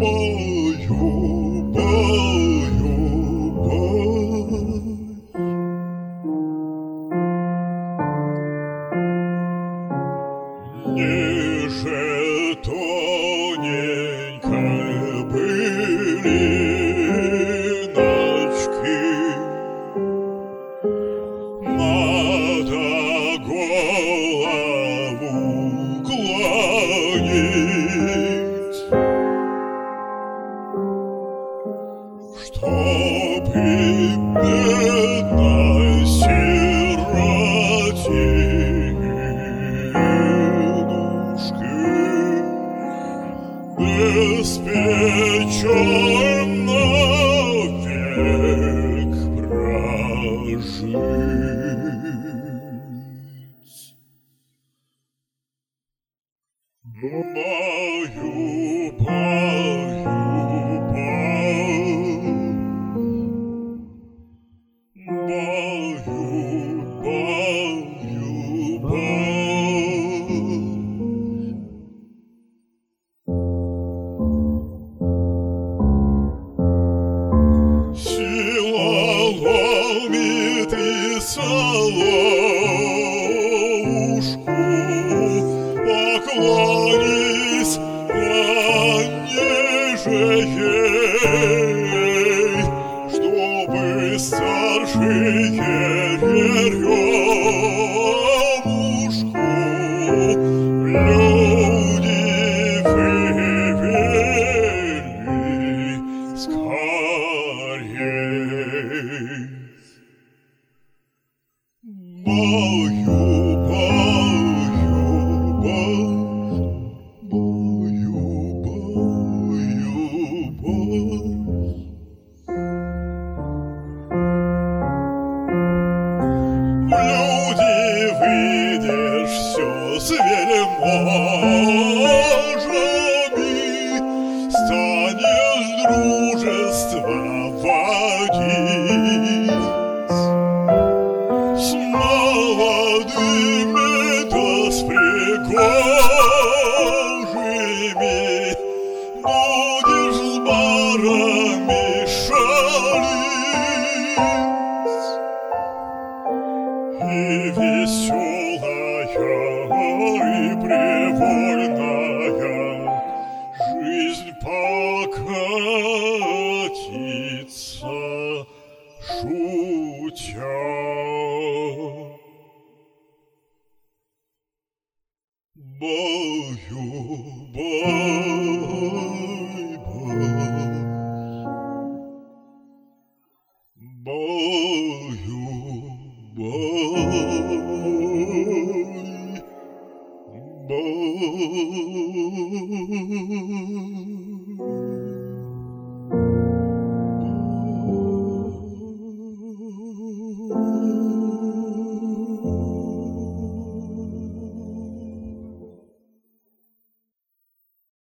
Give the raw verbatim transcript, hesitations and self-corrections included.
Ниже тоненькой былиночки надо голову клонить, чтоб и бедной сироте беспечально век прожить. Баю, баю, баю, баю, баю. Ломит и соловушку, поклонись пониже ей, чтобы старшие веревушку люди вывели скорей. Баю, баю, баю, баю, баю, баю. В люди выйдешь все с вельможами, станешь дружество водить. С молодыми да с пригожими будешь с барами шалить. И веселая, и привольная жизнь покатится, шутя. Баю, баю.